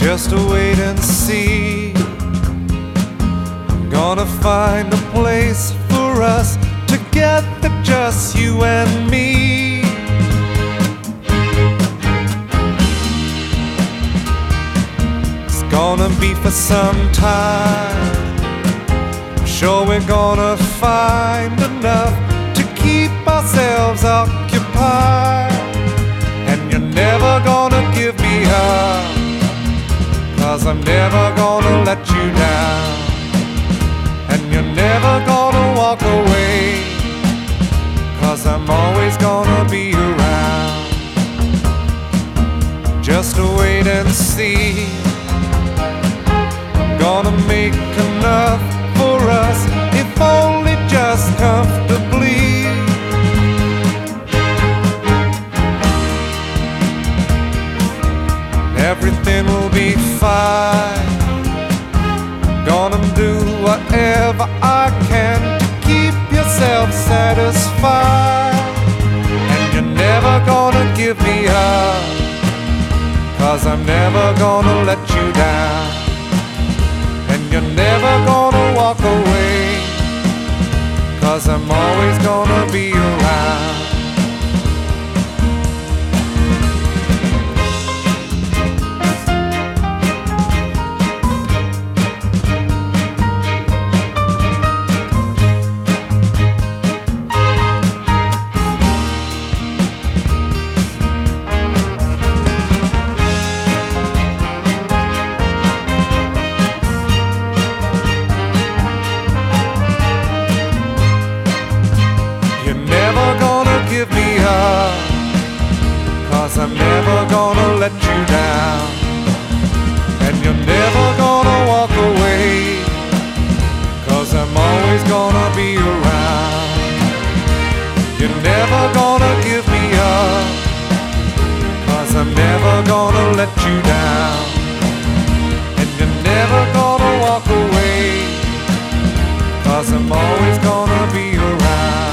Just wait and see. I'm gonna find a place for us together, just you and me. It's gonna be for some time. I'm sure we're gonna find enough to keep ourselves occupied. And you're never gonna give me up, 'cause I'm never gonna let you down. And you're never gonna walk away, 'cause I'm always gonna be around. Just wait and see. I'm gonna make enough for us, if only just comfortably. Everything will be fine. Gonna do whatever I can to keep yourself satisfied. And you're never gonna give me up, 'cause I'm never gonna let you down. And you're never gonna walk away, 'cause I'm always gonna be around. Give me up, 'cause I'm never gonna let you down. And you're never gonna walk away, 'cause I'm always gonna be around. You're never gonna give me up, 'cause I'm never gonna let you down. And you're never gonna walk away, 'cause I'm always gonna be around.